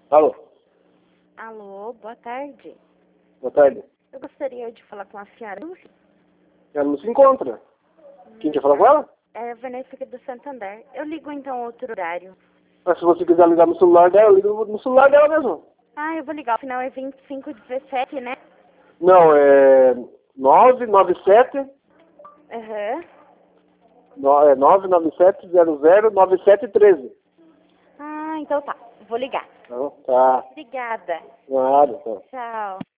Alô, Alô, boa tarde. boa tarde. Eu gostaria de falar com a senhora Lúcia. Ela não se encontra. Quem quer falar com ela? É a Vanessa aqui do Santander. Eu ligo então outro horário. Mas se você quiser ligar no celular dela, liga no celular dela mesmo. Ah, eu vou ligar. O final é 2517, né? Não, é 997 Aham. 997009713. Ah, então tá. Vou ligar. Tá, Obrigada. nada, tá. Tchau.